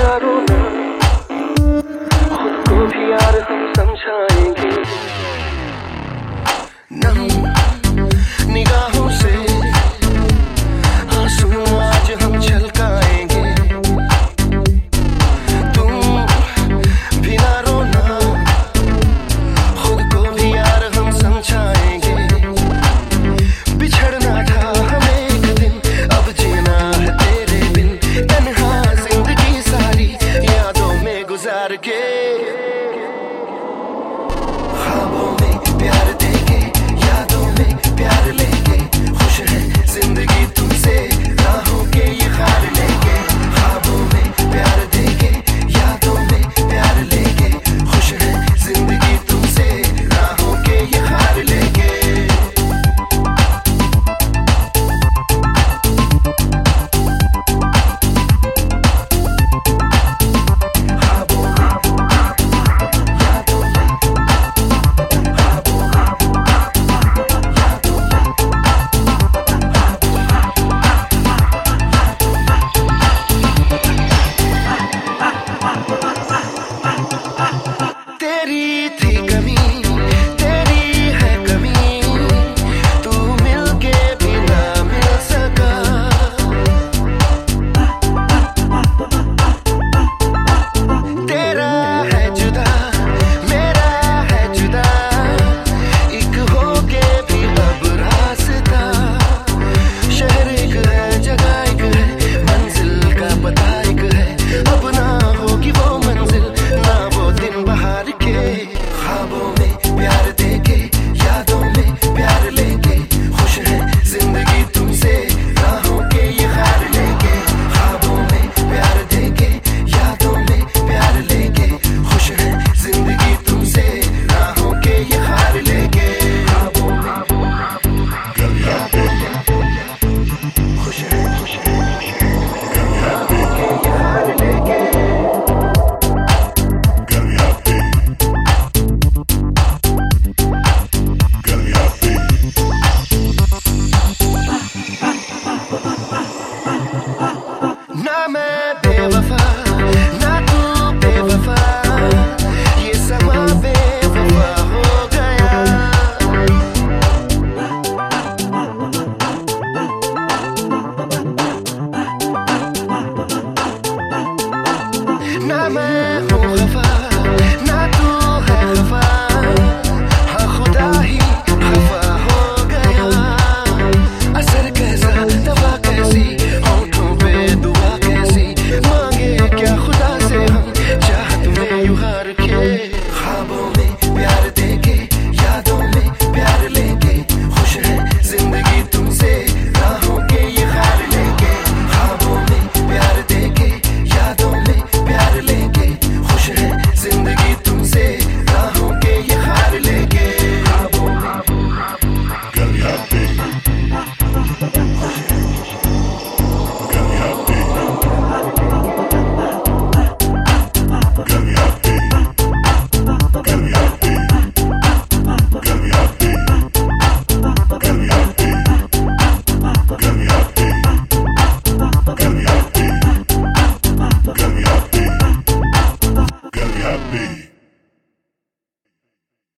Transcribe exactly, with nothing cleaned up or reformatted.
ना रोना, खुद को भी यार हम समझाएंगे। नम निगाहों से आंसू आज हम छलकाएंगे। तुम भी ना रोना, खुद को भी यार हम समझाएंगे। बिछड़ना था हमें एक दिन, अब जीना है तेरे बिन। तन्हा जिंदगी सारी यादों में गुजार के, ख्वाबों में प्यार देके, यादों में प्यार लेके, खुश है जिंदगी तुमसे, राहों के ये हार लेके। ख्वाबों में प्यार देके, यादों में प्यार लेके, खुश है जिंदगी तुमसे, राहों के ये हार लेके। तेरी थी कमी, तेरी है कमी, तू मिलके भी ना मिल सका। तेरा है जुदा, मेरा है जुदा, एक होके भी अब रास्ता। शहर एक है, जगह एक है, मंजिल का पता एक है। अब ना होगी वो मंजिल, ना वो दिन बाहर के। ख्वाबों में प्यार देके, यादों में प्यार लेके, खुश है जिंदगी तुमसे, राहों के ये हार लेके। ख्वाबों में प्यार देके, यादों में प्यार लेके, खुश है जिंदगी तुमसे, राहों के ये हार लेके। ख्वाबों में यादों में खुश है, खुश है, राहों के ये हार लेके। ना मैं बेवफा, ना तू बेवफा, ये समा बेवफा हो गया। ना मैं